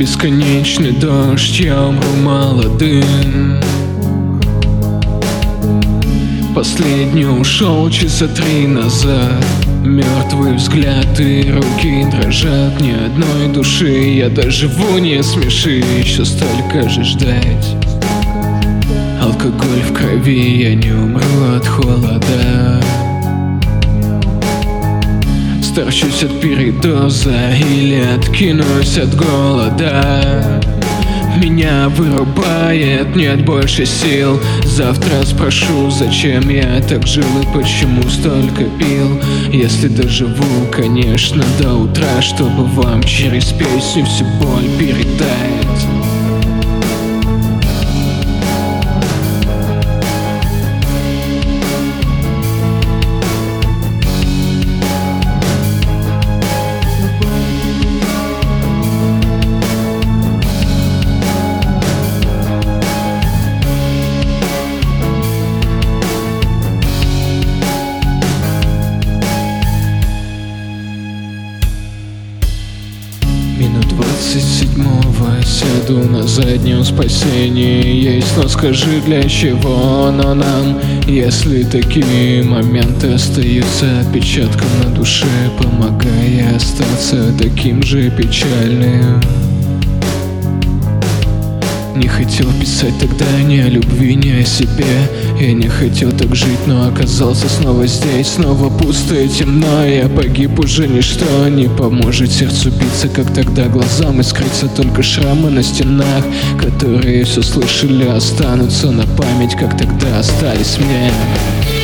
бесконечный дождь, я умру молодым. Последний ушел часа 3 назад. Мертвый взгляд и руки дрожат. Ни одной души, я доживу, не смеши. Еще столько же ждать. Алкоголь в крови, я не умру от холода. Сторчусь от передоза или откинусь от голода. Меня вырубает, нет больше сил. Завтра спрошу, зачем я так жил и почему столько пил. Если доживу, конечно, до утра, чтобы вам через песню всю боль передать. Минут 27-го сяду на заднем, спасение есть. Но скажи, для чего оно нам, если такие моменты остаются отпечатком на душе, помогая остаться таким же печальным. Не хотел писать тогда ни о любви, ни о себе. Я не хотел так жить, но оказался снова здесь. Снова пусто и темно, я погиб, уже ничто не поможет сердцу биться, как тогда. Глазам искрятся только шрамы на стенах, которые все слышали, останутся на память, как тогда остались мне.